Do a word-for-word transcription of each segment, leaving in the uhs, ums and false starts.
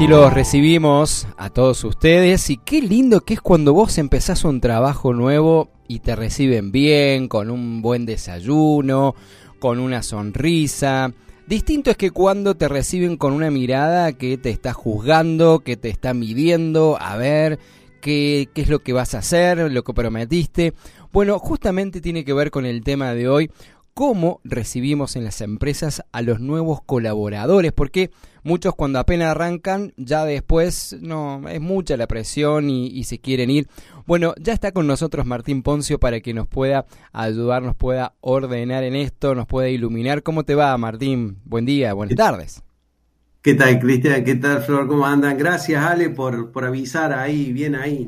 Así los recibimos a todos ustedes y qué lindo que es cuando vos empezás un trabajo nuevo y te reciben bien, con un buen desayuno, con una sonrisa. Distinto es que cuando te reciben con una mirada que te está juzgando, que te está midiendo, a ver qué, qué es lo que vas a hacer, lo que prometiste. Bueno, justamente tiene que ver con el tema de hoy, cómo recibimos en las empresas a los nuevos colaboradores, porque muchos cuando apenas arrancan, ya después no es mucha la presión y, y se quieren ir. Bueno, ya está con nosotros Martín Poncio para que nos pueda ayudar, nos pueda ordenar en esto, nos pueda iluminar. ¿Cómo te va, Martín? Buen día, buenas tardes. ¿Qué tal, Cristian? ¿Qué tal, Flor? ¿Cómo andan? Gracias, Ale, por, por avisar ahí, bien ahí.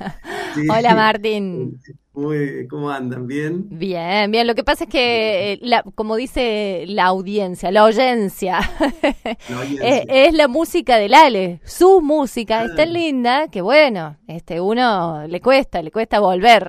Sí. Hola, Martín. Muy, ¿cómo andan? ¿Bien? Bien, bien. Lo que pasa es que, la, como dice la audiencia, la oyencia, La audiencia. es, es la música del Ale. Su música Ah. es tan linda que, bueno, este uno le cuesta, le cuesta volver.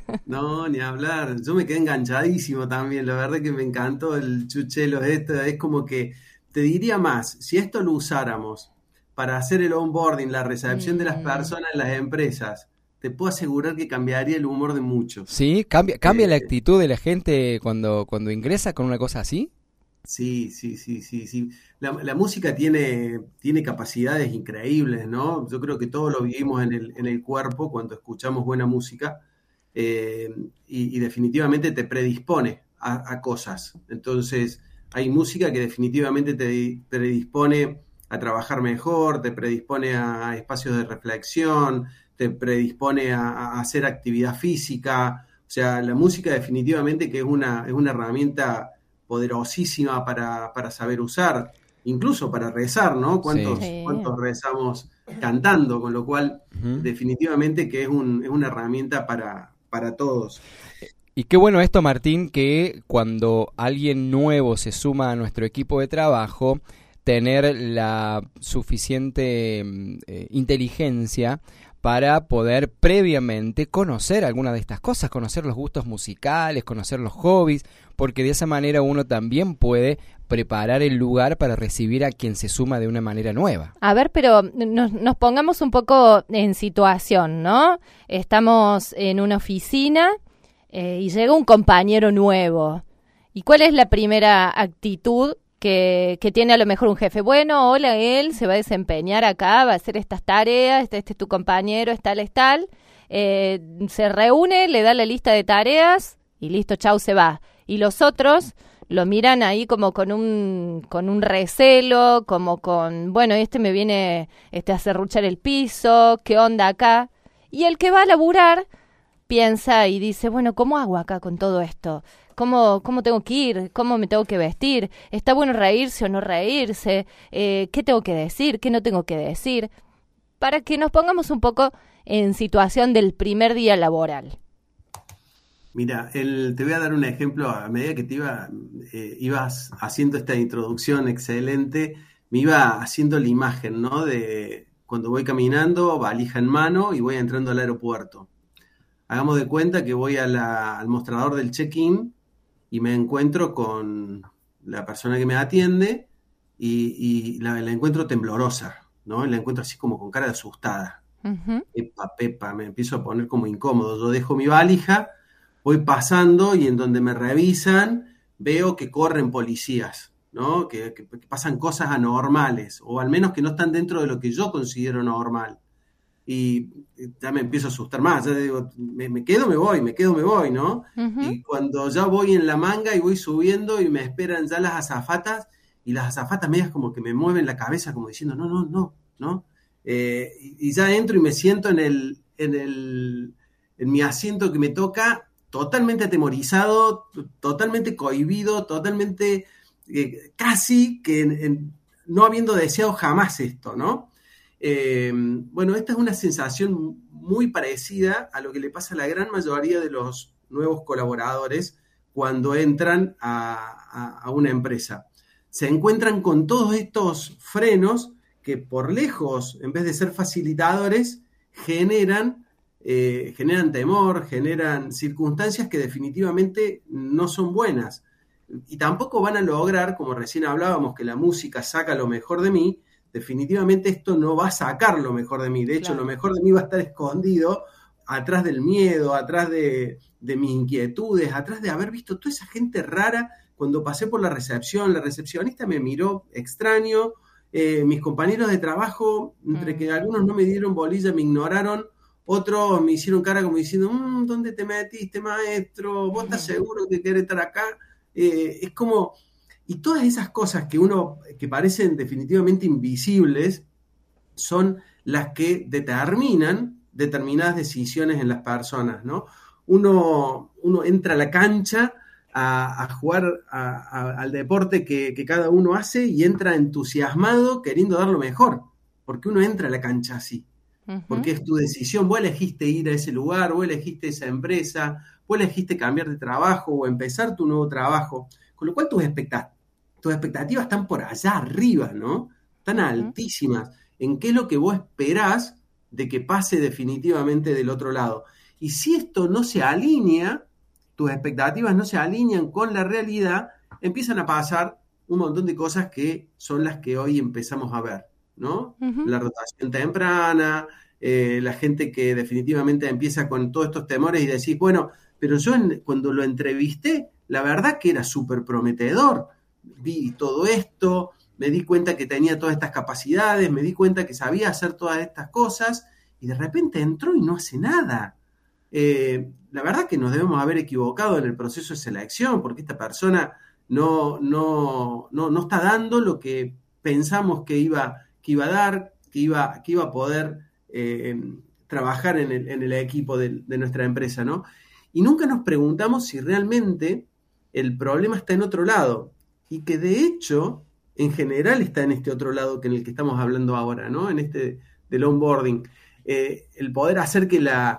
No, ni hablar. Yo me quedé enganchadísimo también. La verdad que me encantó el chuchelo. Esto es como que, te diría más, si esto lo usáramos para hacer el onboarding, la recepción de las Mm. personas en las empresas, te puedo asegurar que cambiaría el humor de muchos. ¿Sí? ¿Cambia, cambia Eh, la actitud de la gente cuando, cuando ingresa con una cosa así? Sí, sí, sí, sí, sí. La, la música tiene, tiene capacidades increíbles, ¿no? Yo creo que todos lo vivimos en el, en el cuerpo cuando escuchamos buena música, eh, y, y definitivamente te predispone a, a cosas. Entonces, hay música que definitivamente te di- predispone a trabajar mejor, te predispone a, a espacios de reflexión, te predispone a, a hacer actividad física. O sea, la música definitivamente que es una, es una herramienta poderosísima para, para saber usar, incluso para rezar, ¿no? Sí. ¿Cuántos, Sí. cuántos rezamos cantando? Con lo cual, Ujú. definitivamente que es, un, es una herramienta para, para todos. Y qué bueno esto, Martín, que cuando alguien nuevo se suma a nuestro equipo de trabajo, tener la suficiente mm, eh, inteligencia para poder previamente conocer alguna de estas cosas, conocer los gustos musicales, conocer los hobbies, porque de esa manera uno también puede preparar el lugar para recibir a quien se suma de una manera nueva. A ver, pero nos, nos pongamos un poco en situación, ¿no? Estamos en una oficina eh, y llega un compañero nuevo. ¿Y cuál es la primera actitud que, que tiene a lo mejor un jefe? Bueno, hola, él se va a desempeñar acá, va a hacer estas tareas, este, este es tu compañero, es tal, es tal. Eh, se reúne, le da la lista de tareas y listo, chau, se va. Y los otros lo miran ahí como con un con un recelo, como con, bueno, este me viene este a serruchar el piso, ¿qué onda acá? Y el que va a laburar piensa y dice, bueno, ¿cómo hago acá con todo esto? ¿Cómo, cómo tengo que ir? ¿Cómo me tengo que vestir? ¿Está bueno reírse o no reírse? Eh, ¿Qué tengo que decir? ¿Qué no tengo que decir? Para que nos pongamos un poco en situación del primer día laboral. Mira, el, te voy a dar un ejemplo. A medida que te iba, eh, ibas haciendo esta introducción excelente, me iba haciendo la imagen, ¿no? De cuando voy caminando, valija en mano y voy entrando al aeropuerto. Hagamos de cuenta que voy a la- al mostrador del check-in y me encuentro con la persona que me atiende y, y la, la encuentro temblorosa, ¿no? La encuentro así como con cara de asustada. Ujú. Epa, pepa, me empiezo a poner como incómodo. Yo dejo mi valija, voy pasando y en donde me revisan veo que corren policías, ¿no? Que, que- que pasan cosas anormales, o al menos que no están dentro de lo que yo considero normal. Y ya me empiezo a asustar más, ya digo, me, me quedo, me voy, me quedo, me voy, ¿no? Ujú. Y cuando ya voy en la manga y voy subiendo y me esperan ya las azafatas, y las azafatas medias como que me mueven la cabeza como diciendo, no, no, no, ¿no? Eh, y, y ya entro y me siento en el, en el, en mi asiento que me toca, totalmente atemorizado, t- totalmente cohibido, totalmente, eh, casi que en- en- no habiendo deseado jamás esto, ¿no? Eh, bueno, esta es una sensación muy parecida a lo que le pasa a la gran mayoría de los nuevos colaboradores cuando entran a, a- a una empresa. Se encuentran con todos estos frenos que por lejos, en vez de ser facilitadores, generan, eh, generan temor, generan circunstancias que definitivamente no son buenas. Y tampoco van a lograr, como recién hablábamos, que la música saca lo mejor de mí, definitivamente esto no va a sacar lo mejor de mí. De hecho, Claro. lo mejor de mí va a estar escondido atrás del miedo, atrás de, de mis inquietudes, atrás de haber visto toda esa gente rara. Cuando pasé por la recepción, la recepcionista me miró extraño, eh, mis compañeros de trabajo, entre Mm. que algunos no me dieron bolilla, me ignoraron, otros me hicieron cara como diciendo, mmm, ¿dónde te metiste, maestro? ¿Vos estás seguro que querés estar acá? Eh, es como, y todas esas cosas que uno, que parecen definitivamente invisibles, son las que determinan determinadas decisiones en las personas, ¿no? Uno, uno entra a la cancha a, a jugar a, a, al deporte que, que cada uno hace y entra entusiasmado queriendo dar lo mejor, porque uno entra a la cancha así, Ujú. porque es tu decisión, vos elegiste ir a ese lugar, vos elegiste esa empresa, vos elegiste cambiar de trabajo o empezar tu nuevo trabajo, con lo cual tus expectativas, tus expectativas están por allá arriba, ¿no? Están Ujú. altísimas en qué es lo que vos esperás de que pase definitivamente del otro lado. Y si esto no se alinea, tus expectativas no se alinean con la realidad, empiezan a pasar un montón de cosas que son las que hoy empezamos a ver, ¿no? Ujú. La rotación temprana, eh, la gente que definitivamente empieza con todos estos temores y decís, bueno, pero yo en, cuando lo entrevisté, la verdad que era súper prometedor, vi todo esto, me di cuenta que tenía todas estas capacidades, me di cuenta que sabía hacer todas estas cosas, y de repente entró y no hace nada. Eh, la verdad que nos debemos haber equivocado en el proceso de selección, porque esta persona no, no, no, no está dando lo que pensamos que iba, que iba a dar, que iba, que iba a poder eh, trabajar en el, en el equipo de, de nuestra empresa, ¿no? Y nunca nos preguntamos si realmente el problema está en otro lado, y que de hecho, en general está en este otro lado que en el que estamos hablando ahora, ¿no? En este del onboarding. Eh, el poder hacer que, la,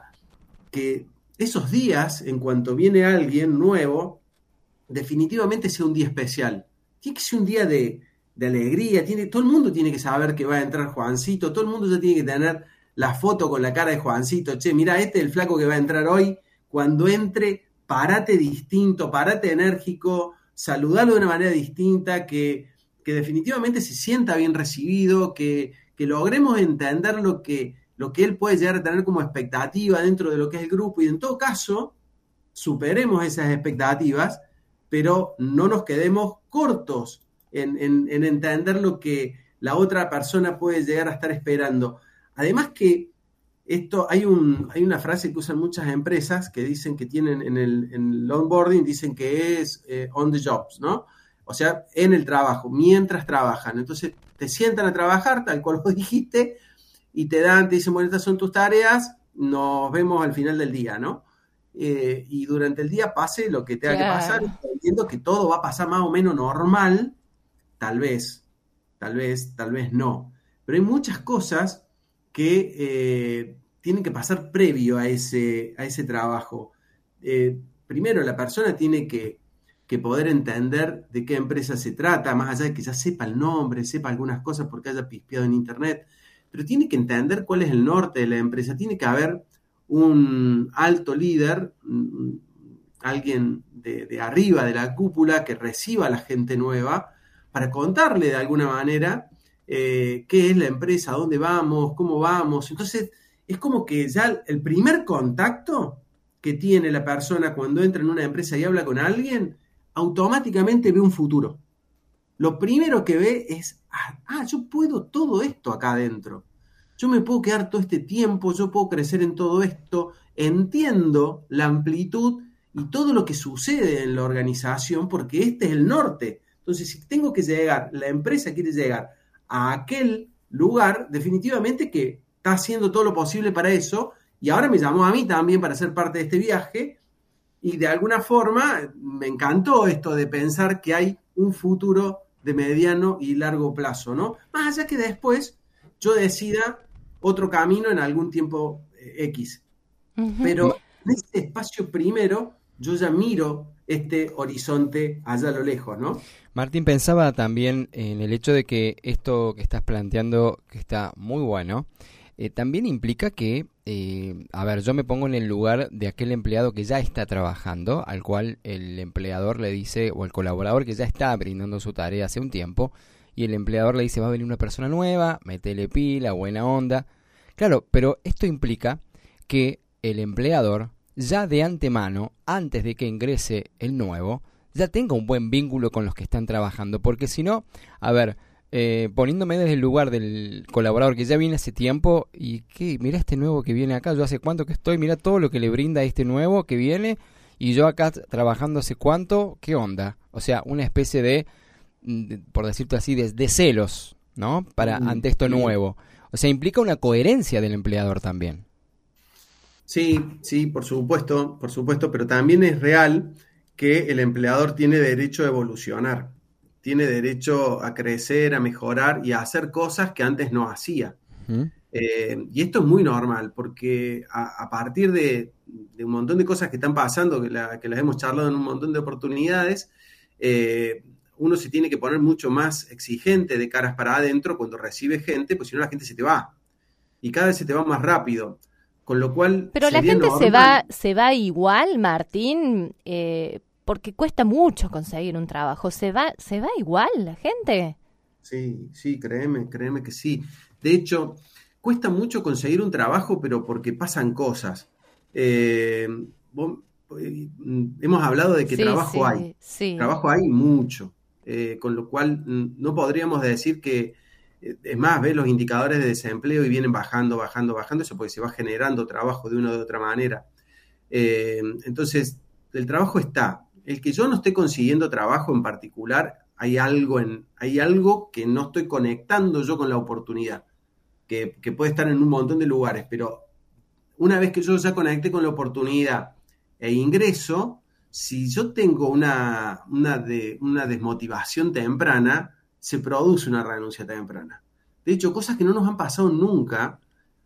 que esos días, en cuanto viene alguien nuevo, definitivamente sea un día especial. Tiene que ser un día de, de alegría, tiene, todo el mundo tiene que saber que va a entrar Juancito, todo el mundo ya tiene que tener la foto con la cara de Juancito. Che, mira, este es el flaco que va a entrar hoy. Cuando entre, parate distinto, parate enérgico, saludalo de una manera distinta, que, que definitivamente se sienta bien recibido, que, que logremos entender lo que, lo que él puede llegar a tener como expectativa dentro de lo que es el grupo, y en todo caso, superemos esas expectativas, pero no nos quedemos cortos en, en, en entender lo que la otra persona puede llegar a estar esperando. Además que esto, hay, un, hay una frase que usan muchas empresas que dicen que tienen en el, en el onboarding, dicen que es eh, on the jobs, ¿no? O sea, en el trabajo, mientras trabajan. Entonces, te sientan a trabajar, tal cual vos dijiste, y te dan, te dicen, bueno, estas son tus tareas, nos vemos al final del día, ¿no? Eh, y durante el día pase lo que tenga Claro. que pasar, entiendo que todo va a pasar más o menos normal, tal vez, tal vez, tal vez no. Pero hay muchas cosas que eh, tienen que pasar previo a ese, a ese trabajo. Eh, primero, la persona tiene que, que poder entender de qué empresa se trata, más allá de que ya sepa el nombre, sepa algunas cosas porque haya pispeado en internet, pero tiene que entender cuál es el norte de la empresa, tiene que haber un alto líder, alguien de, de arriba de la cúpula que reciba a la gente nueva para contarle de alguna manera eh, qué es la empresa, a dónde vamos, cómo vamos. Entonces, es como que ya el primer contacto que tiene la persona cuando entra en una empresa y habla con alguien, automáticamente ve un futuro. Lo primero que ve es, ah, yo puedo todo esto acá adentro. Yo me puedo quedar todo este tiempo, yo puedo crecer en todo esto, entiendo la amplitud y todo lo que sucede en la organización, porque este es el norte. Entonces, si tengo que llegar, la empresa quiere llegar a aquel lugar, definitivamente que está haciendo todo lo posible para eso, y ahora me llamó a mí también para ser parte de este viaje, y de alguna forma me encantó esto de pensar que hay un futuro de mediano y largo plazo, ¿no? Más allá que después yo decida otro camino en algún tiempo eh, X. Ujú. Pero en este espacio primero yo ya miro este horizonte allá a lo lejos, ¿no? Martín, pensaba también en el hecho de que esto que estás planteando, que está muy bueno, eh, también implica que, eh, a ver, yo me pongo en el lugar de aquel empleado que ya está trabajando, al cual el empleador le dice, o el colaborador que ya está brindando su tarea hace un tiempo, y el empleador le dice, va a venir una persona nueva, métele pila, buena onda. Claro, pero esto implica que el empleador ya de antemano, antes de que ingrese el nuevo, ya tenga un buen vínculo con los que están trabajando, porque si no, a ver, eh, poniéndome desde el lugar del colaborador que ya viene hace tiempo, y que mira este nuevo que viene acá, yo hace cuánto que estoy, mira todo lo que le brinda este nuevo que viene, y yo acá trabajando hace cuánto, ¿qué onda? O sea, una especie de, de por decirlo así, de, de celos, ¿no? Para mm, ante esto nuevo. O sea, implica una coherencia del empleador también. Sí, sí, por supuesto, por supuesto, pero también es real que el empleador tiene derecho a evolucionar, tiene derecho a crecer, a mejorar y a hacer cosas que antes no hacía. Uh-huh. Eh, y esto es muy normal, porque a, a partir de, de un montón de cosas que están pasando, que, la, que las hemos charlado en un montón de oportunidades, eh, uno se tiene que poner mucho más exigente de caras para adentro cuando recibe gente, pues si no la gente se te va. Y cada vez se te va más rápido. Con lo cual, pero la gente normal. se va se va igual, Martín, eh, porque cuesta mucho conseguir un trabajo. ¿Se va se va igual la gente? Sí, sí, créeme, créeme que sí. De hecho, cuesta mucho conseguir un trabajo, pero porque pasan cosas. Eh, vos, eh, hemos hablado de que sí, trabajo sí, hay. Sí. Trabajo hay mucho. Eh, con lo cual, no podríamos decir que... Es más, ves los indicadores de desempleo y vienen bajando, bajando, bajando, eso porque se va generando trabajo de una u otra manera. Eh, entonces, el trabajo está. El que yo no esté consiguiendo trabajo en particular, hay algo, en, hay algo que no estoy conectando yo con la oportunidad, que, que puede estar en un montón de lugares, pero una vez que yo ya conecté con la oportunidad e ingreso, si yo tengo una, una, de, una desmotivación temprana, se produce una renuncia temprana. De hecho, cosas que no nos han pasado nunca,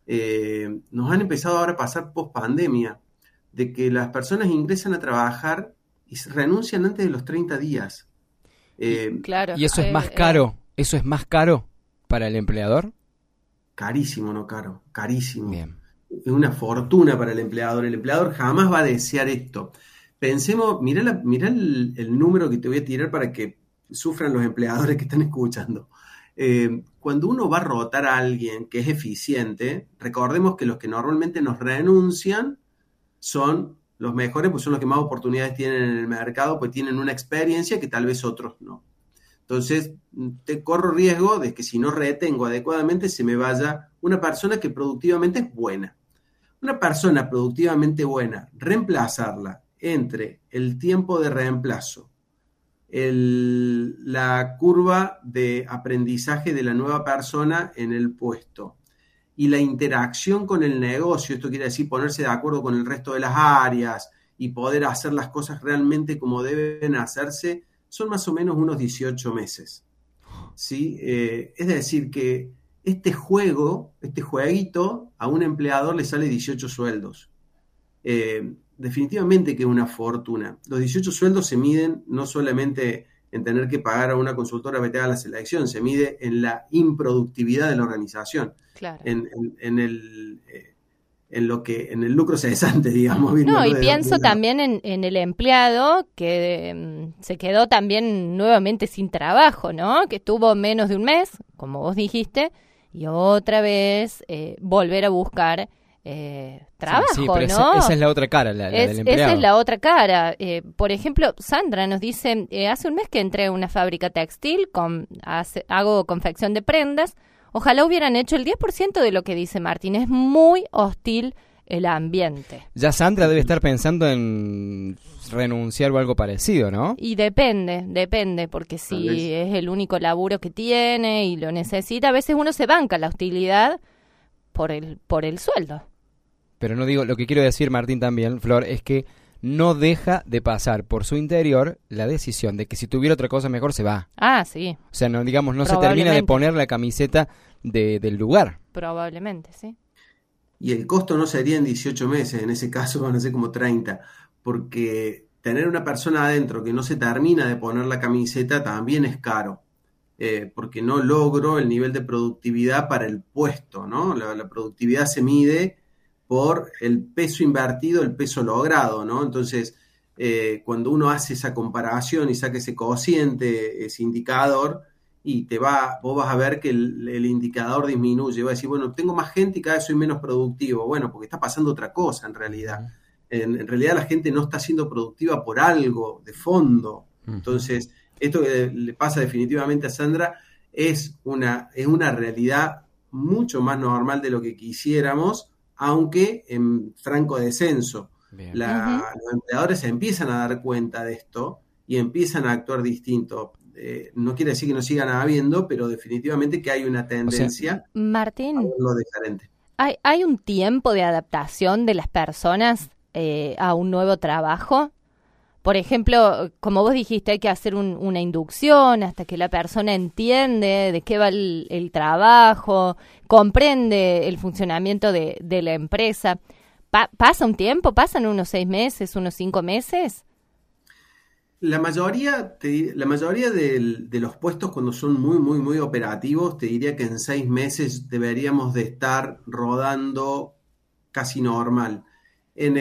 eh, nos han empezado ahora a pasar post pandemia, de que las personas ingresan a trabajar y renuncian antes de los treinta días. Eh, y, claro. ¿Y eso eh, es más caro? Eh, ¿Eso es más caro para el empleador? Carísimo, no caro, carísimo. Bien. Es una fortuna para el empleador. El empleador jamás va a desear esto. Pensemos, mirá, la, mirá el, el número que te voy a tirar para que sufran los empleadores que están escuchando. Eh, cuando uno va a rotar a alguien que es eficiente, recordemos que los que normalmente nos renuncian son los mejores, pues son los que más oportunidades tienen en el mercado, pues tienen una experiencia que tal vez otros no. Entonces, te corro riesgo de que si no retengo adecuadamente se me vaya una persona que productivamente es buena. Una persona productivamente buena, reemplazarla entre el tiempo de reemplazo, El, la curva de aprendizaje de la nueva persona en el puesto y la interacción con el negocio, esto quiere decir ponerse de acuerdo con el resto de las áreas y poder hacer las cosas realmente como deben hacerse, son más o menos unos dieciocho meses. ¿Sí? Eh, es decir, que este juego, este jueguito, a un empleador le sale dieciocho sueldos. Eh, definitivamente que es una fortuna. Los dieciocho sueldos se miden no solamente en tener que pagar a una consultora que te haga la selección, se mide en la improductividad de la organización, claro. en, en, en, el, eh, en lo que en el lucro cesante, digamos. No, y pienso también en, en el empleado que um, se quedó también nuevamente sin trabajo, ¿no? Que estuvo menos de un mes, como vos dijiste, y otra vez eh, volver a buscar Eh, trabajo, sí, sí, pero ¿no? Esa, esa es la otra cara, la, la es, del empleado. Esa es la otra cara. Eh, por ejemplo, Sandra nos dice, eh, hace un mes que entré a una fábrica textil, con, hace, hago confección de prendas, ojalá hubieran hecho el diez por ciento de lo que dice Martín, es muy hostil el ambiente. Ya Sandra debe estar pensando en renunciar o algo parecido, ¿no? Y depende, depende, porque si es el único laburo que tiene y lo necesita, a veces uno se banca la hostilidad por el, por el sueldo. Pero no digo, lo que quiero decir, Martín, también, Flor, es que no deja de pasar por su interior la decisión de que si tuviera otra cosa mejor se va. Ah, sí. O sea, no digamos, no se termina de poner la camiseta de, del lugar. Probablemente, sí. Y el costo no sería en dieciocho meses, en ese caso van a ser como treinta, porque tener una persona adentro que no se termina de poner la camiseta también es caro. Eh, porque no logro el nivel de productividad para el puesto, ¿no? La, la productividad se mide por el peso invertido, el peso logrado, ¿no? Entonces, eh, cuando uno hace esa comparación y saca ese cociente, ese indicador, y te va, vos vas a ver que el, el indicador disminuye, va a decir, bueno, tengo más gente y cada vez soy menos productivo. Bueno, porque está pasando otra cosa en realidad. En, en realidad la gente no está siendo productiva por algo de fondo. Entonces, esto que le pasa definitivamente a Sandra es una, es una realidad mucho más normal de lo que quisiéramos, aunque en franco descenso. La, uh-huh. Los empleadores se empiezan a dar cuenta de esto y empiezan a actuar distinto. Eh, no quiere decir que no sigan habiendo, pero definitivamente que hay una tendencia, o sea, Martín, a verlo diferente. ¿Hay, ¿Hay un tiempo de adaptación de las personas eh, a un nuevo trabajo? Por ejemplo, como vos dijiste, hay que hacer un, una inducción hasta que la persona entiende de qué va el, el trabajo, comprende el funcionamiento de, de la empresa. Pa- ¿Pasa un tiempo? ¿Pasan unos seis meses, unos cinco meses? La mayoría, te, la mayoría de, de los puestos, cuando son muy, muy, muy operativos, te diría que en seis meses deberíamos de estar rodando casi normal. En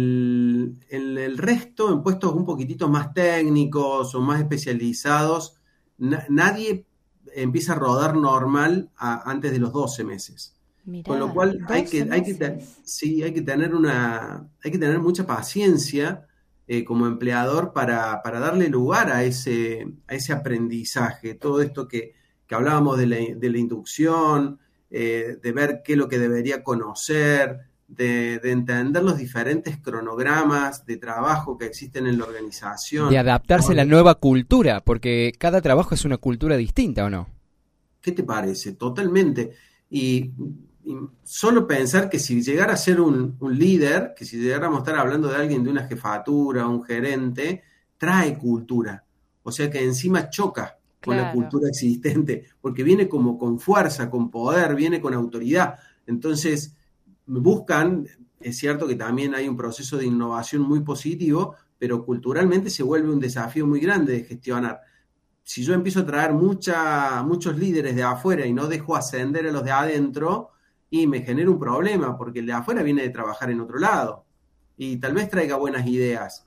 el, en el resto, en puestos un poquitito más técnicos o más especializados, na, nadie empieza a rodar normal a, antes de los doce meses. Mirá, Con lo cual hay que, hay, que, sí, hay, que tener una, hay que tener mucha paciencia eh, como empleador para, para darle lugar a ese, a ese aprendizaje. Todo esto que, que hablábamos de la, de la inducción, eh, de ver qué es lo que debería conocer, De, de entender los diferentes cronogramas de trabajo que existen en la organización. De adaptarse a la nueva cultura, porque cada trabajo es una cultura distinta, ¿o no? ¿Qué te parece? Totalmente. Y, y solo pensar que si llegara a ser un, un líder, que si llegáramos a estar hablando de alguien de una jefatura, un gerente, trae cultura. O sea que encima choca con claro. la cultura existente, porque viene como con fuerza, con poder, viene con autoridad. Entonces buscan, es cierto que también hay un proceso de innovación muy positivo, pero culturalmente se vuelve un desafío muy grande de gestionar. Si yo empiezo a traer mucha, muchos líderes de afuera y no dejo ascender a los de adentro, y me genera un problema, porque el de afuera viene de trabajar en otro lado, y tal vez traiga buenas ideas,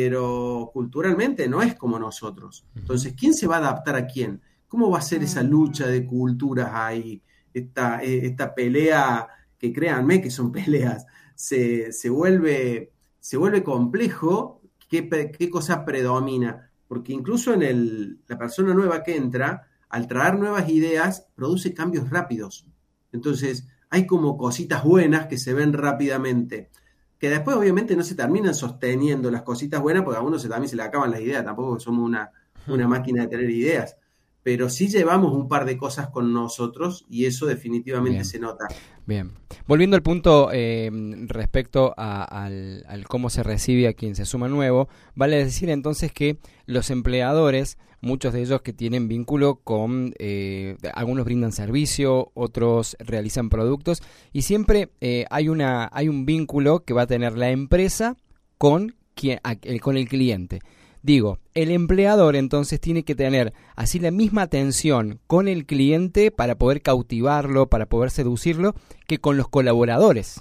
pero culturalmente no es como nosotros. Entonces, ¿quién se va a adaptar a quién? ¿Cómo va a ser esa lucha de culturas ahí? Esta, esta pelea que créanme que son peleas, se, se, vuelve, se vuelve complejo qué, qué cosa predomina, porque incluso en el, la persona nueva que entra, al traer nuevas ideas, produce cambios rápidos. Entonces, hay como cositas buenas que se ven rápidamente, que después obviamente no se terminan sosteniendo las cositas buenas, porque a uno se, también se le acaban las ideas, tampoco somos una, una máquina de tener ideas. Pero sí llevamos un par de cosas con nosotros y eso definitivamente Bien. se nota. Bien. Volviendo al punto eh, respecto a, al, al cómo se recibe a quien se suma nuevo, vale decir entonces que los empleadores, muchos de ellos que tienen vínculo con, eh, algunos brindan servicio, otros realizan productos y siempre eh, hay, una, hay un vínculo que va a tener la empresa con, quien, a, el, con el cliente. Digo, el empleador entonces tiene que tener así la misma atención con el cliente para poder cautivarlo, para poder seducirlo, que con los colaboradores.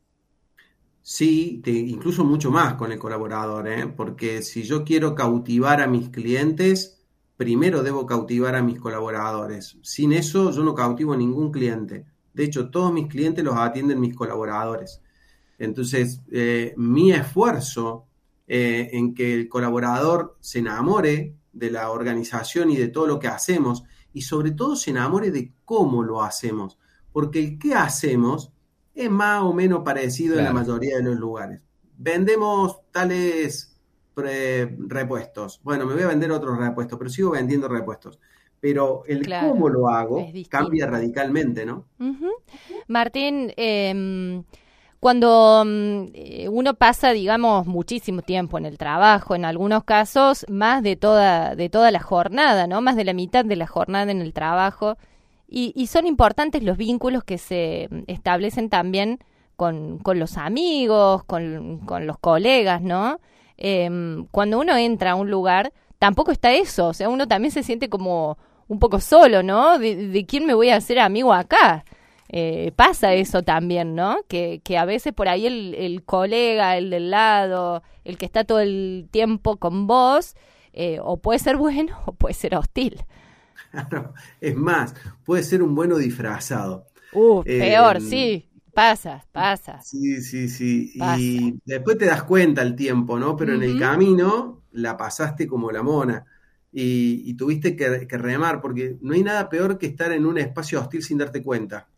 Sí, te, incluso mucho más con el colaborador, ¿eh? Porque si yo quiero cautivar a mis clientes, primero debo cautivar a mis colaboradores. Sin eso yo no cautivo a ningún cliente. De hecho, todos mis clientes los atienden mis colaboradores. Entonces, eh, mi esfuerzo Eh, en que el colaborador se enamore de la organización y de todo lo que hacemos y sobre todo se enamore de cómo lo hacemos, porque el qué hacemos es más o menos parecido claro. en la mayoría de los lugares. Vendemos tales pre- repuestos, bueno, me voy a vender otros repuestos, pero sigo vendiendo repuestos, pero el claro, cómo lo hago cambia radicalmente, ¿no? Uh-huh. Martín, eh... Cuando um, uno pasa, digamos, muchísimo tiempo en el trabajo, en algunos casos más de toda de toda la jornada, ¿no? Más de la mitad de la jornada en el trabajo. Y, y son importantes los vínculos que se establecen también con, con los amigos, con, con los colegas, ¿no? Eh, cuando uno entra a un lugar, tampoco está eso. O sea, uno también se siente como un poco solo, ¿no? ¿De, de quién me voy a hacer amigo acá? Eh, pasa eso también, ¿no? Que, que a veces por ahí el, el colega, el del lado, el que está todo el tiempo con vos, eh, o puede ser bueno o puede ser hostil. Claro, es más, puede ser un bueno disfrazado. Uh, Eh, peor, sí. Pasa, pasa, sí, sí, sí. pasa. Y después te das cuenta el tiempo, ¿no? Pero en el Ujú. camino la pasaste como la mona y, y tuviste que, que remar, porque no hay nada peor que estar en un espacio hostil sin darte cuenta,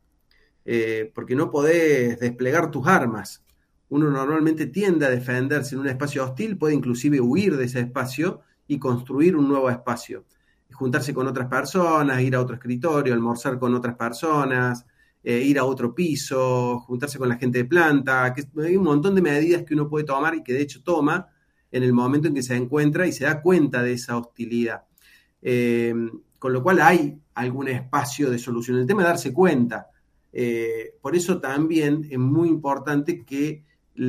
eh, porque no podés desplegar tus armas. Uno normalmente tiende a defenderse en un espacio hostil, puede inclusive huir de ese espacio y construir un nuevo espacio. Juntarse con otras personas, ir a otro escritorio, almorzar con otras personas, eh, ir a otro piso, juntarse con la gente de planta, que hay un montón de medidas que uno puede tomar y que de hecho toma en el momento en que se encuentra y se da cuenta de esa hostilidad. Eh, con lo cual hay algún espacio de solución. El tema es darse cuenta. Eh, por eso también es muy importante que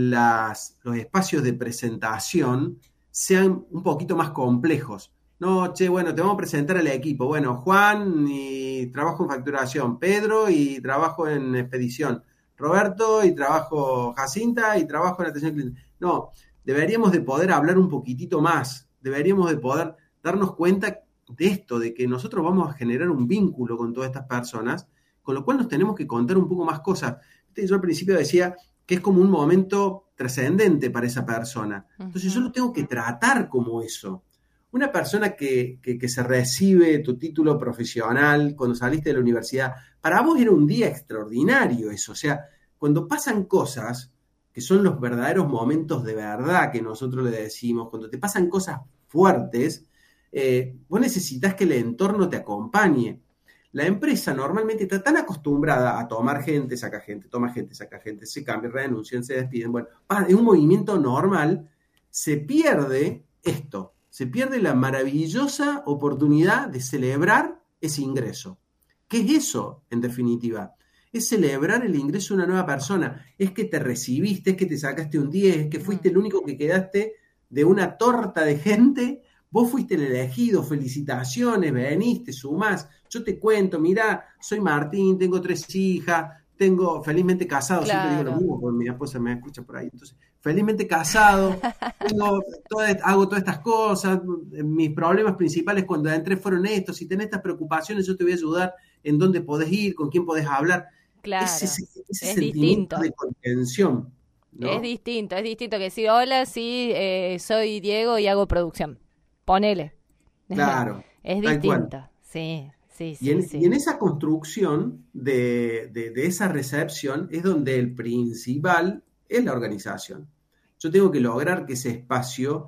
las, los espacios de presentación sean un poquito más complejos. No, che, bueno, te vamos a presentar al equipo. Bueno, Juan y trabajo en facturación, Pedro y trabajo en expedición, Roberto y trabajo Jacinta y trabajo en atención al cliente. No, deberíamos de poder hablar un poquitito más, deberíamos de poder darnos cuenta de esto, de que nosotros vamos a generar un vínculo con todas estas personas, con lo cual nos tenemos que contar un poco más cosas. Yo al principio decía que es como un momento trascendente para esa persona. Entonces yo lo tengo que tratar como eso. Una persona que, que, que se recibe tu título profesional cuando saliste de la universidad, para vos era un día extraordinario eso. O sea, cuando pasan cosas que son los verdaderos momentos de verdad que nosotros le decimos, cuando te pasan cosas fuertes, eh, vos necesitas que el entorno te acompañe. La empresa normalmente está tan acostumbrada a tomar gente, saca gente, toma gente, saca gente, se cambia, renuncian, se despiden. Bueno, es un movimiento normal, se pierde esto, se pierde la maravillosa oportunidad de celebrar ese ingreso. ¿Qué es eso, en definitiva? Es celebrar el ingreso de una nueva persona. Es que te recibiste, es que te sacaste un diez, es que fuiste el único que quedaste de una torta de gente. Vos fuiste el elegido, felicitaciones, veniste, sumás. Yo te cuento, mirá, soy Martín, tengo tres hijas, tengo felizmente casado, Claro. siempre digo lo mismo porque mi esposa me escucha por ahí. Entonces, felizmente casado, tengo toda, hago todas estas cosas, mis problemas principales cuando entré fueron estos, si tenés estas preocupaciones yo te voy a ayudar en dónde podés ir, con quién podés hablar. Claro, Ese, ese es sentimiento distinto. de contención, ¿no? Es distinto, es distinto que decir, hola, sí, eh, soy Diego y hago producción. Ponele. Claro, Es tal cual. distinto, sí, sí, Y sí, en, sí. y en esa construcción de, de, de esa recepción es donde el principal es la organización. Yo tengo que lograr que ese espacio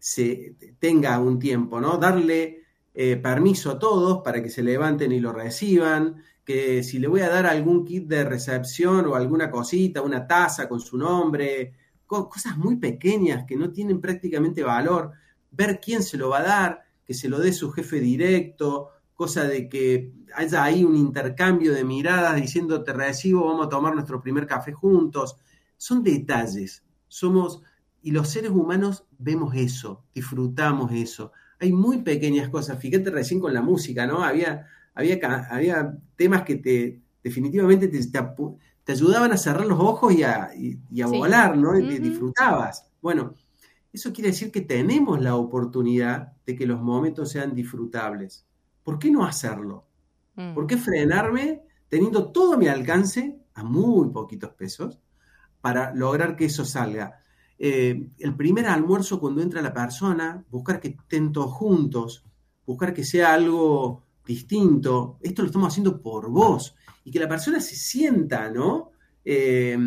se tenga un tiempo, ¿no? Darle eh, permiso a todos para que se levanten y lo reciban, que si le voy a dar algún kit de recepción o alguna cosita, una taza con su nombre, co- cosas muy pequeñas que no tienen prácticamente valor, ver quién se lo va a dar, que se lo dé su jefe directo, cosa de que haya ahí un intercambio de miradas diciendo te recibo, vamos a tomar nuestro primer café juntos. Son detalles, somos, y los seres humanos vemos eso, disfrutamos eso. Hay muy pequeñas cosas, fíjate recién con la música, ¿no? Había, había, había temas que te definitivamente te, te, te ayudaban a cerrar los ojos y a, y, y a Sí. volar, ¿no? Y Ujú. te disfrutabas. Bueno, eso quiere decir que tenemos la oportunidad de que los momentos sean disfrutables. ¿Por qué no hacerlo? Mm. ¿Por qué frenarme teniendo todo a mi alcance, a muy poquitos pesos, para lograr que eso salga? Eh, el primer almuerzo cuando entra la persona, buscar que estén todos juntos, buscar que sea algo distinto. Esto lo estamos haciendo por vos. Y que la persona se sienta, ¿no? Eh,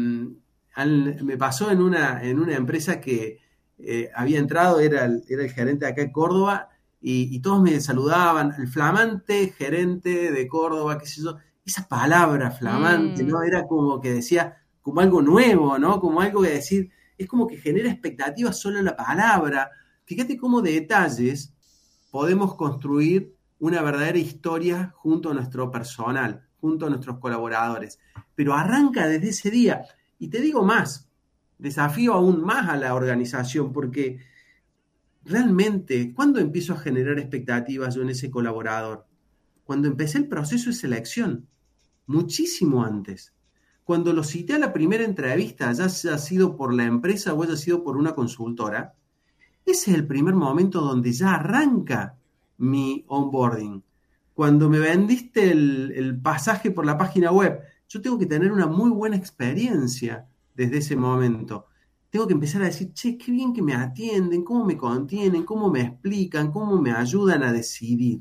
al, me pasó en una, en una empresa que eh, había entrado, era el, era el gerente de acá en Córdoba, y, y todos me saludaban, el flamante gerente de Córdoba, qué sé yo, esa palabra flamante, Mm. ¿no? Era como que decía, como algo nuevo, ¿no? Como algo que decir, es como que genera expectativas solo la palabra. Fíjate cómo de detalles podemos construir una verdadera historia junto a nuestro personal, junto a nuestros colaboradores. Pero arranca desde ese día. Y te digo más, desafío aún más a la organización, porque realmente, ¿cuándo empiezo a generar expectativas yo en ese colaborador? Cuando empecé el proceso de selección, muchísimo antes. Cuando lo cité a la primera entrevista, ya haya sido por la empresa o haya sido por una consultora, ese es el primer momento donde ya arranca mi onboarding. cuando me vendiste el, el pasaje por la página web, yo tengo que tener una muy buena experiencia desde ese momento. Tengo que empezar a decir, che, qué bien que me atienden, cómo me contienen, cómo me explican, cómo me ayudan a decidir.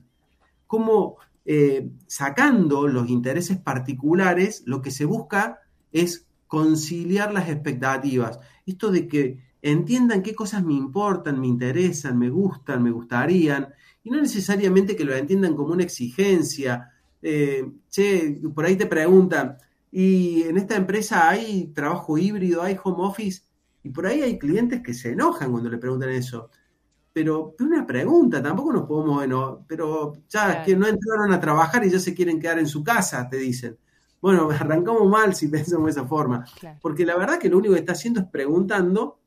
Cómo, eh, sacando los intereses particulares, lo que se busca es conciliar las expectativas. Esto de que entiendan qué cosas me importan, me interesan, me gustan, me gustarían, y no necesariamente que lo entiendan como una exigencia. Eh, che, por ahí te preguntan, ¿y en esta empresa hay trabajo híbrido, hay home office? Y por ahí hay clientes que se enojan cuando le preguntan eso. Pero una pregunta, tampoco nos podemos, bueno, pero ya Claro. que no entraron a trabajar y ya se quieren quedar en su casa, te dicen. Bueno, arrancamos mal si pensamos de esa forma. Claro. Porque la verdad que lo único que está haciendo es preguntando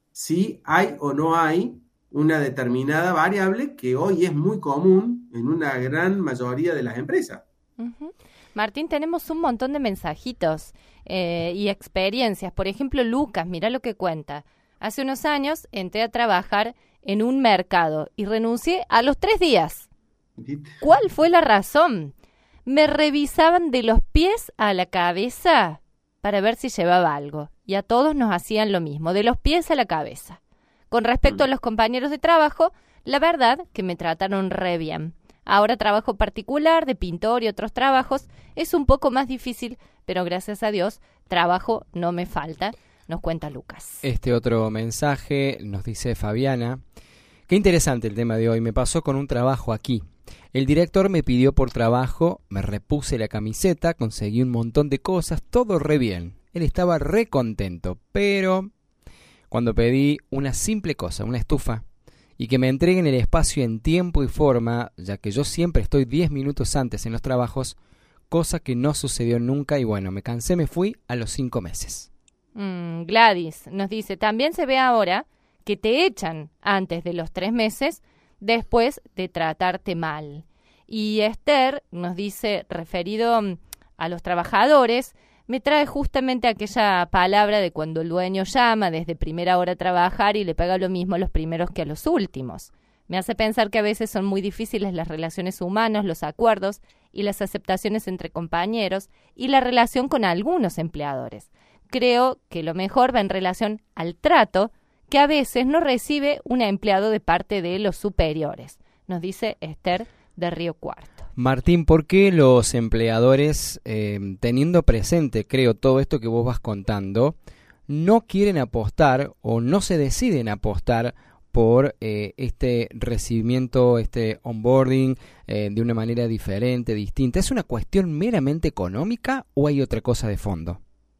si hay o no hay una determinada variable que hoy es muy común en una gran mayoría de las empresas. Ujú. Martín, tenemos un montón de mensajitos eh, y experiencias. Por ejemplo, Lucas, mira lo que cuenta. Hace unos años entré a trabajar en un mercado y renuncié a los tres días. ¿Viste? ¿Cuál fue la razón? Me revisaban de los pies a la cabeza para ver si llevaba algo. Y a todos nos hacían lo mismo, de los pies a la cabeza. Con respecto a los compañeros de trabajo, la verdad que me trataron re bien. Ahora trabajo particular, de pintor y otros trabajos. Es un poco más difícil, pero gracias a Dios, trabajo no me falta, nos cuenta Lucas. Este otro mensaje nos dice Fabiana. Qué interesante el tema de hoy. Me pasó con un trabajo aquí. El director me pidió por trabajo, me repuse la camiseta, conseguí un montón de cosas, todo re bien. Él estaba re contento, pero cuando pedí una simple cosa, una estufa, y que me entreguen el espacio en tiempo y forma, ya que yo siempre estoy diez minutos antes en los trabajos, cosa que no sucedió nunca y bueno, me cansé, me fui a los cinco meses. Mm, Gladys nos dice, también se ve ahora que te echan antes de los tres meses después de tratarte mal. Y Esther nos dice, referido a los trabajadores, me trae justamente aquella palabra de cuando el dueño llama desde primera hora a trabajar y le paga lo mismo a los primeros que a los últimos. Me hace pensar que a veces son muy difíciles las relaciones humanas, los acuerdos y las aceptaciones entre compañeros y la relación con algunos empleadores. Creo que lo mejor va en relación al trato que a veces no recibe un empleado de parte de los superiores, nos dice Esther de Río Cuarto. Martín, ¿por qué los empleadores, eh, teniendo presente, creo, todo esto que vos vas contando, no quieren apostar o no se deciden apostar por eh, este recibimiento, este onboarding eh, de una manera diferente, distinta? ¿Es una cuestión meramente económica o hay otra cosa de fondo?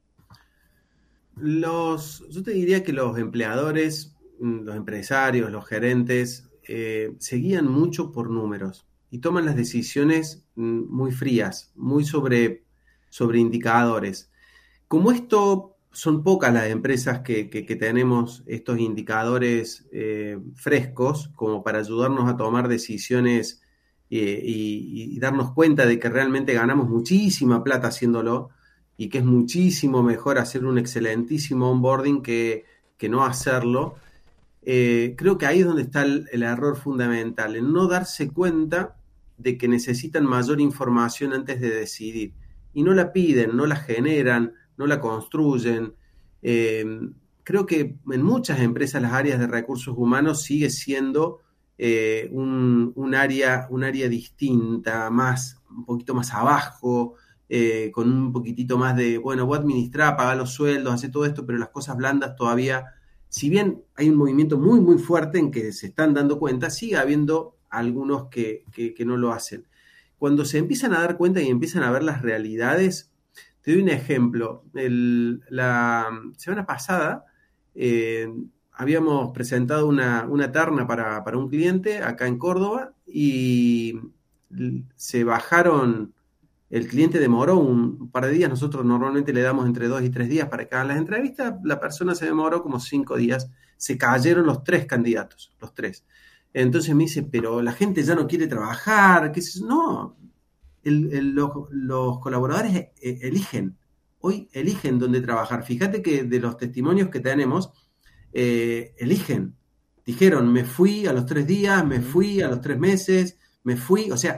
Los, yo te diría que los empleadores, los empresarios, los gerentes, eh, se guían mucho por números y toman las decisiones muy frías, muy sobre, sobre indicadores. Como esto son pocas las empresas que, que, que tenemos estos indicadores eh, frescos como para ayudarnos a tomar decisiones eh, y, y darnos cuenta de que realmente ganamos muchísima plata haciéndolo y que es muchísimo mejor hacer un excelentísimo onboarding que, que no hacerlo. Eh, creo que ahí es donde está el, el error fundamental, en no darse cuenta de que necesitan mayor información antes de decidir. Y no la piden, no la generan, no la construyen. Eh, creo que en muchas empresas las áreas de recursos humanos sigue siendo eh, un, un, área, un área distinta, más, un poquito más abajo, eh, con un poquitito más de, bueno, voy a administrar, pagar los sueldos, hacer todo esto, pero las cosas blandas todavía, si bien hay un movimiento muy, muy fuerte en que se están dando cuenta, sigue habiendo algunos que, que, que no lo hacen. Cuando se empiezan a dar cuenta y empiezan a ver las realidades, te doy un ejemplo. El, la semana pasada eh, habíamos presentado una, una terna para, para un cliente acá en Córdoba y se bajaron, el cliente demoró un par de días, nosotros normalmente le damos entre dos y tres días para que hagan las entrevistas, la persona se demoró como cinco días, se cayeron los tres candidatos, los tres. Entonces me dice, pero la gente ya no quiere trabajar, ¿qué es eso? No, el, el, los, los colaboradores eligen, hoy eligen dónde trabajar. Fíjate que de los testimonios que tenemos, eh, eligen. Dijeron, me fui a los tres días, me fui a los tres meses, me fui, o sea,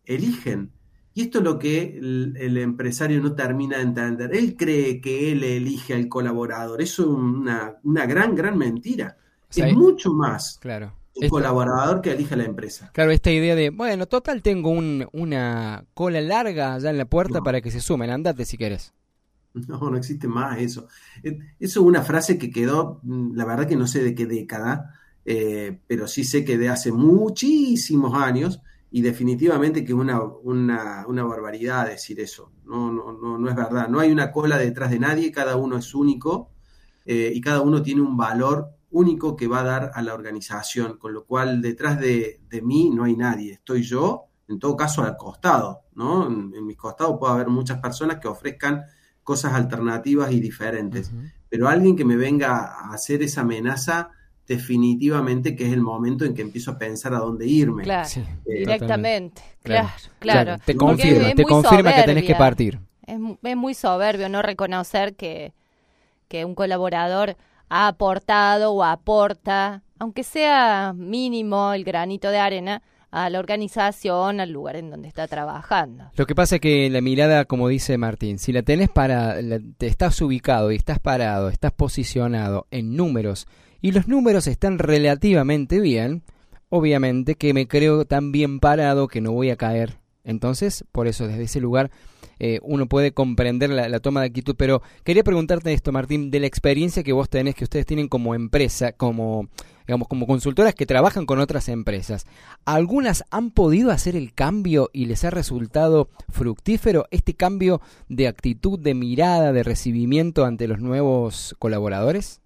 eligen. Y esto es lo que el, el empresario no termina de entender. Él cree que él elige al colaborador. Eso es una, una gran, gran mentira. O sea, es mucho más claro, el esta, colaborador que elige la empresa. Claro, esta idea de, bueno, total tengo un, una cola larga allá en la puerta No. para que se sumen, andate si querés. No, no existe más eso. Eso es una frase que quedó, la verdad que no sé de qué década, eh, pero sí sé que de hace muchísimos años. Y definitivamente que es una, una, una barbaridad decir eso. No, no, no, no es verdad. No hay una cola detrás de nadie, cada uno es único eh, y cada uno tiene un valor único que va a dar a la organización, con lo cual detrás de, de mí no hay nadie. Estoy yo, en todo caso, al costado, ¿no? En, en mis costados puede haber muchas personas que ofrezcan cosas alternativas y diferentes, uh-huh. Pero alguien que me venga a hacer esa amenaza, definitivamente que es el momento en que empiezo a pensar a dónde irme. Claro, sí, eh, directamente, claro, claro. claro. Te confirma, te confirma soberbia, que tenés que partir. Es, es muy soberbio no reconocer que, que un colaborador ha aportado o aporta, aunque sea mínimo el granito de arena, a la organización, al lugar en donde está trabajando. Lo que pasa es que la mirada, como dice Martín, si la tenés para, la, te estás ubicado y estás parado, estás posicionado en números, y los números están relativamente bien, obviamente que me creo tan bien parado que no voy a caer. Entonces, por eso desde ese lugar eh, uno puede comprender la, la toma de actitud. Pero quería preguntarte esto, Martín, de la experiencia que vos tenés, que ustedes tienen como empresa, como digamos como consultoras que trabajan con otras empresas. ¿Algunas han podido hacer el cambio y les ha resultado fructífero este cambio de actitud, de mirada, de recibimiento ante los nuevos colaboradores?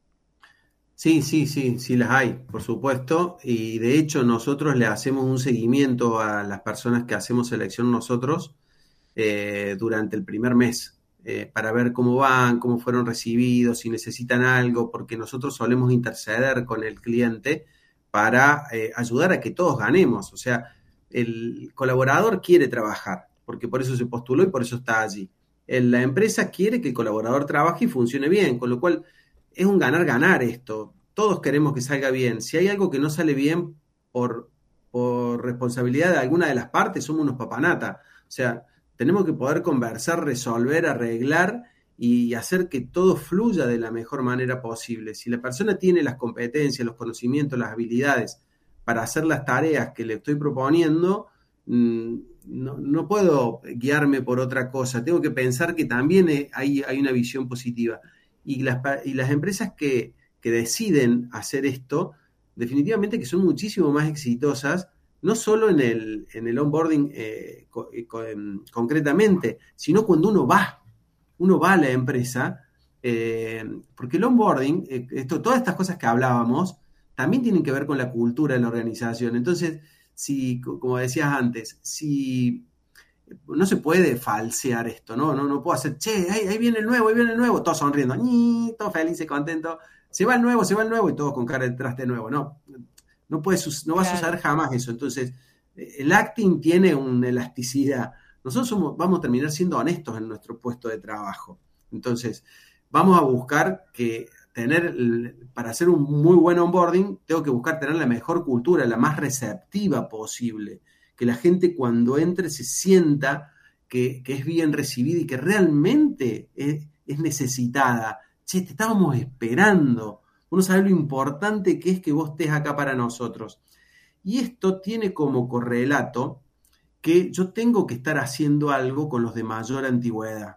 Sí, sí, sí, sí las hay, por supuesto, y de hecho nosotros le hacemos un seguimiento a las personas que hacemos selección nosotros eh, durante el primer mes, eh, para ver cómo van, cómo fueron recibidos, si necesitan algo, porque nosotros solemos interceder con el cliente para eh, ayudar a que todos ganemos. O sea, el colaborador quiere trabajar, porque por eso se postuló y por eso está allí. El, la empresa quiere que el colaborador trabaje y funcione bien, con lo cual es un ganar-ganar esto. Todos queremos que salga bien. Si hay algo que no sale bien por, por responsabilidad de alguna de las partes, somos unos papanata. O sea, tenemos que poder conversar, resolver, arreglar y hacer que todo fluya de la mejor manera posible. Si la persona tiene las competencias, los conocimientos, las habilidades para hacer las tareas que le estoy proponiendo, no, no puedo guiarme por otra cosa. Tengo que pensar que también hay, hay una visión positiva. Y las, y las empresas que, que deciden hacer esto, definitivamente que son muchísimo más exitosas, no solo en el, en el onboarding eh, co, co, concretamente, sino cuando uno va, uno va a la empresa, eh, porque el onboarding, eh, esto, todas estas cosas que hablábamos, también tienen que ver con la cultura de la organización. Entonces, si, como decías antes, si... no se puede falsear esto, ¿no? No, no puedo hacer, che, ahí, ahí viene el nuevo, ahí viene el nuevo, todos sonriendo, ¡nii! Todos felices, contentos, se va el nuevo, se va el nuevo y todos con cara de traste nuevo, no, no, puede, no va a suceder jamás eso. Entonces, el acting tiene una elasticidad. Nosotros somos, vamos a terminar siendo honestos en nuestro puesto de trabajo. Entonces, vamos a buscar que tener, para hacer un muy buen onboarding, tengo que buscar tener la mejor cultura, la más receptiva posible. Que la gente cuando entre se sienta que, que es bien recibida y que realmente es, es necesitada. Che, te estábamos esperando. Uno sabe lo importante que es que vos estés acá para nosotros. Y esto tiene como correlato que yo tengo que estar haciendo algo con los de mayor antigüedad.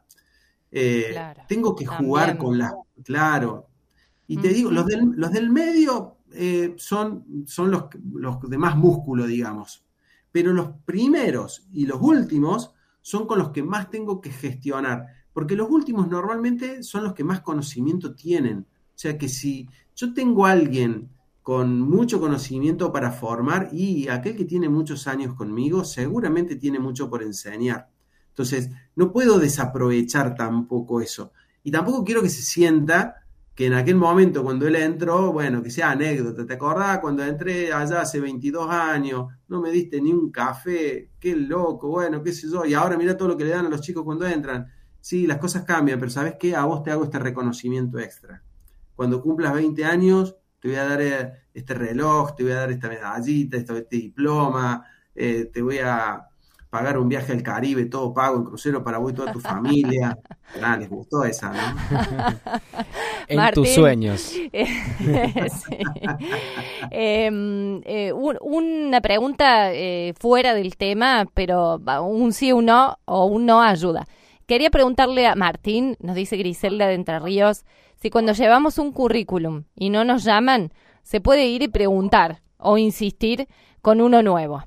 Eh, claro, tengo que jugar también con las... Claro. Y te uh-huh. digo, los del, los del medio eh, son, son los, los de más músculo, digamos. Pero los primeros y los últimos son con los que más tengo que gestionar, porque los últimos normalmente son los que más conocimiento tienen. O sea que si yo tengo a alguien con mucho conocimiento para formar y aquel que tiene muchos años conmigo seguramente tiene mucho por enseñar. Entonces no puedo desaprovechar tampoco eso. Y tampoco quiero que se sienta que en aquel momento cuando él entró, bueno, que sea anécdota. ¿Te acordás cuando entré allá hace veintidós años? No me diste ni un café, qué loco, bueno, qué sé yo. Y ahora mira todo lo que le dan a los chicos cuando entran. Sí, las cosas cambian, pero ¿sabes qué? A vos te hago este reconocimiento extra. Cuando cumplas veinte años, te voy a dar este reloj, te voy a dar esta medallita, este, este diploma, eh, te voy a... pagar un viaje al Caribe, todo pago, en crucero para vos y toda tu familia. Ah, les gustó esa, ¿no? En Martín, tus sueños. Eh, sí. eh, eh, un, una pregunta eh, fuera del tema, pero un sí, un no o un no ayuda. Quería preguntarle a Martín, nos dice Griselda de Entre Ríos, si cuando llevamos un currículum y no nos llaman, se puede ir y preguntar o insistir con uno nuevo.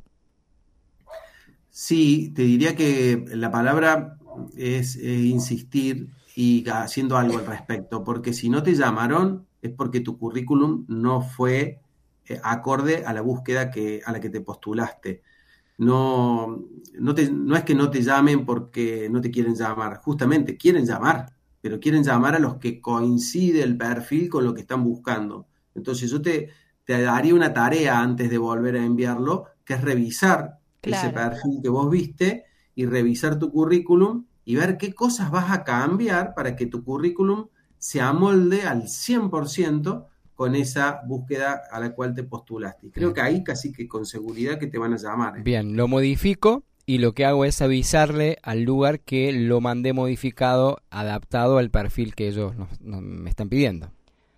Sí, te diría que la palabra es eh, insistir y haciendo algo al respecto, porque si no te llamaron es porque tu currículum no fue eh, acorde a la búsqueda que, a la que te postulaste. No, no, te, no es que no te llamen porque no te quieren llamar, justamente quieren llamar, pero quieren llamar a los que coincide el perfil con lo que están buscando. Entonces yo te, te daría una tarea antes de volver a enviarlo, que es revisar Claro. ese perfil que vos viste y revisar tu currículum y ver qué cosas vas a cambiar para que tu currículum se amolde al cien por ciento con esa búsqueda a la cual te postulaste. Y creo que ahí casi que con seguridad que te van a llamar, ¿eh? Bien, lo modifico y lo que hago es avisarle al lugar que lo mandé modificado, adaptado al perfil que ellos nos, nos, me están pidiendo.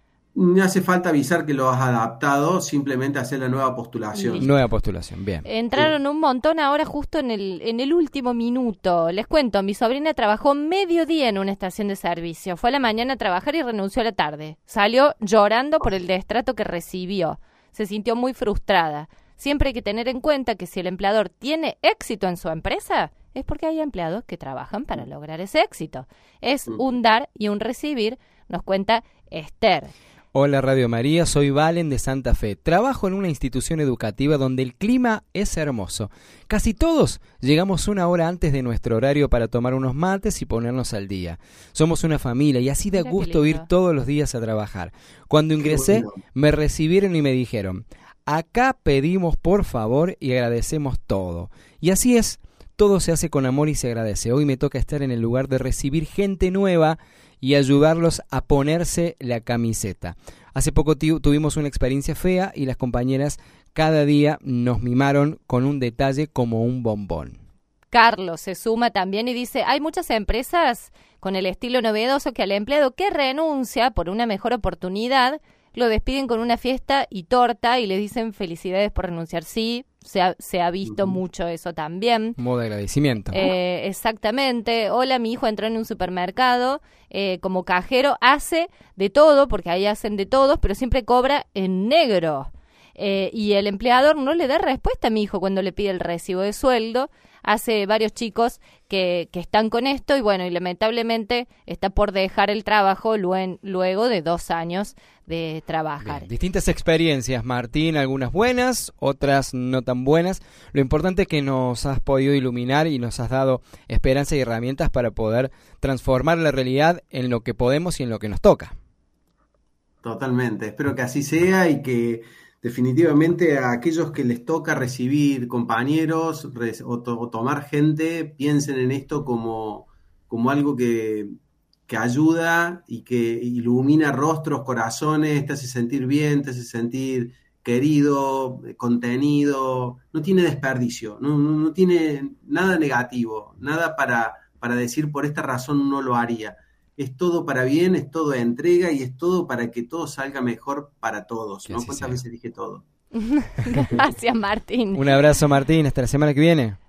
No hace falta avisar que lo has adaptado, simplemente hacer la nueva postulación. Listo. Nueva postulación, bien. Entraron un montón ahora justo en el, en el último minuto. Les cuento, mi sobrina trabajó mediodía en una estación de servicio. Fue a la mañana a trabajar y renunció a la tarde. Salió llorando por el destrato que recibió. Se sintió muy frustrada. Siempre hay que tener en cuenta que si el empleador tiene éxito en su empresa, es porque hay empleados que trabajan para lograr ese éxito. Es un dar y un recibir, nos cuenta Esther. Hola Radio María, soy Valen de Santa Fe. Trabajo en una institución educativa donde el clima es hermoso. Casi todos llegamos una hora antes de nuestro horario para tomar unos mates y ponernos al día. Somos una familia y así da Mira qué gusto ir lindo. todos los días a trabajar. Cuando ingresé, bueno. me recibieron y me dijeron, acá pedimos por favor y agradecemos todo. Y así es, todo se hace con amor y se agradece. Hoy me toca estar en el lugar de recibir gente nueva y ayudarlos a ponerse la camiseta. Hace poco tu- tuvimos una experiencia fea y las compañeras cada día nos mimaron con un detalle como un bombón. Carlos se suma también y dice, hay muchas empresas con el estilo novedoso que al empleado que renuncia por una mejor oportunidad, lo despiden con una fiesta y torta y le dicen felicidades por renunciar. Sí, se ha, se ha visto Ujú. mucho eso también. Modo de agradecimiento. Eh, exactamente. Hola, mi hijo entró en un supermercado eh, como cajero, hace de todo, porque ahí hacen de todos, pero siempre cobra en negro. Eh, y el empleador no le da respuesta a mi hijo cuando le pide el recibo de sueldo. Hace varios chicos que, que están con esto y bueno, y lamentablemente está por dejar el trabajo luen- luego de dos años de trabajar. Bien, distintas experiencias, Martín, algunas buenas, otras no tan buenas. Lo importante es que nos has podido iluminar y nos has dado esperanza y herramientas para poder transformar la realidad en lo que podemos y en lo que nos toca. Totalmente, espero que así sea y que definitivamente a aquellos que les toca recibir compañeros res- o, to- o tomar gente, piensen en esto como, como algo que, que ayuda y que ilumina rostros, corazones, te hace sentir bien, te hace sentir querido, eh, contenido, no tiene desperdicio, no, no, no tiene nada negativo, nada para, para decir por esta razón no lo haría. Es todo para bien, es todo entrega y es todo para que todo salga mejor para todos, Que ¿no? así ¿Cuántas sea. veces dije todo? Gracias, Martín. Un abrazo, Martín, hasta la semana que viene.